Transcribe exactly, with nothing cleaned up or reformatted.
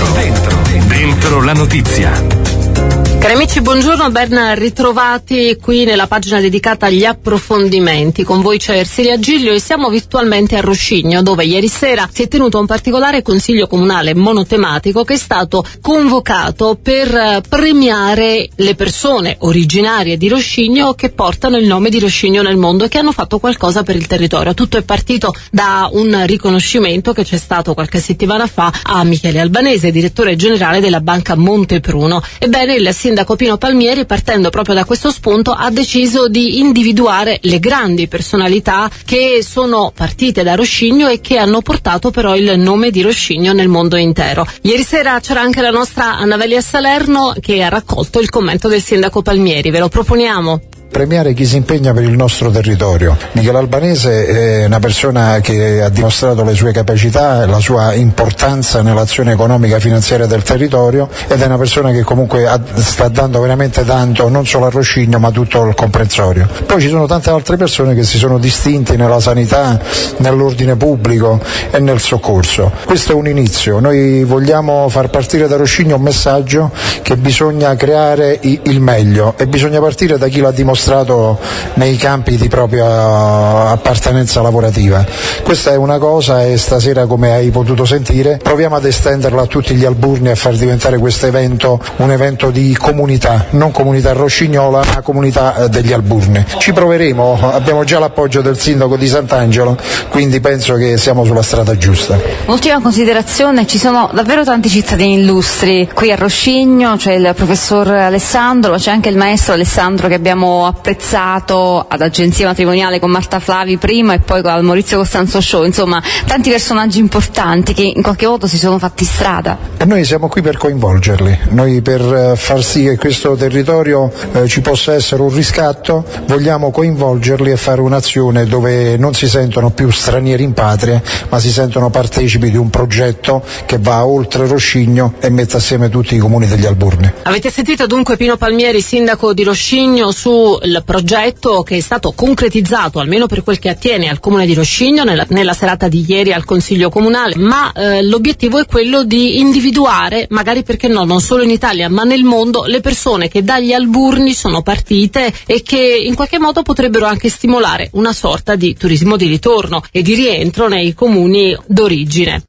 dentro, dentro la notizia. Cari amici, buongiorno, ben ritrovati qui nella pagina dedicata agli approfondimenti. Con voi c'è Ersilia Giglio e siamo virtualmente a Roscigno, dove ieri sera si è tenuto un particolare consiglio comunale monotematico che è stato convocato per premiare le persone originarie di Roscigno che portano il nome di Roscigno nel mondo e che hanno fatto qualcosa per il territorio. Tutto è partito da un riconoscimento che c'è stato qualche settimana fa a Michele Albanese, direttore generale della Banca Montepruno. Ebbene, il sindaco Pino Palmieri, partendo proprio da questo spunto, ha deciso di individuare le grandi personalità che sono partite da Roscigno e che hanno portato però il nome di Roscigno nel mondo intero. Ieri sera c'era anche la nostra Annavelia Salerno che ha raccolto il commento del sindaco Palmieri. Ve lo proponiamo. Premiare chi si impegna per il nostro territorio. Michele Albanese è una persona che ha dimostrato le sue capacità e la sua importanza nell'azione economica e finanziaria del territorio ed è una persona che comunque ha, sta dando veramente tanto non solo a Roscigno ma a tutto il comprensorio. Poi ci sono tante altre persone che si sono distinti nella sanità, nell'ordine pubblico e nel soccorso. Questo è un inizio, noi vogliamo far partire da Roscigno un messaggio che bisogna creare il meglio e bisogna partire da chi l'ha dimostrato nei campi di propria appartenenza lavorativa. Questa è una cosa e stasera, come hai potuto sentire, proviamo ad estenderla a tutti gli alburni e a far diventare questo evento un evento di comunità, non comunità roscignola ma comunità degli alburni. Ci proveremo, abbiamo già l'appoggio del sindaco di Sant'Angelo, quindi penso che siamo sulla strada giusta. Ultima considerazione, ci sono davvero tanti cittadini illustri qui a Roscigno, c'è il professor Alessandro, c'è anche il maestro Alessandro che abbiamo apprezzato ad Agenzia Matrimoniale con Marta Flavi prima e poi con Maurizio Costanzo Show, insomma tanti personaggi importanti che in qualche modo si sono fatti strada. E noi siamo qui per coinvolgerli, noi per far sì che questo territorio eh, ci possa essere un riscatto, vogliamo coinvolgerli e fare un'azione dove non si sentono più stranieri in patria ma si sentono partecipi di un progetto che va oltre Roscigno e mette assieme tutti i comuni degli alburni. Avete sentito dunque Pino Palmieri, sindaco di Roscigno, sul progetto che è stato concretizzato, almeno per quel che attiene al comune di Roscigno, nella, nella serata di ieri al Consiglio Comunale, ma eh, l'obiettivo è quello di individuare, magari perché no, non solo in Italia ma nel mondo, le persone che dagli alburni sono partite e che in qualche modo potrebbero anche stimolare una sorta di turismo di ritorno e di rientro nei comuni d'origine.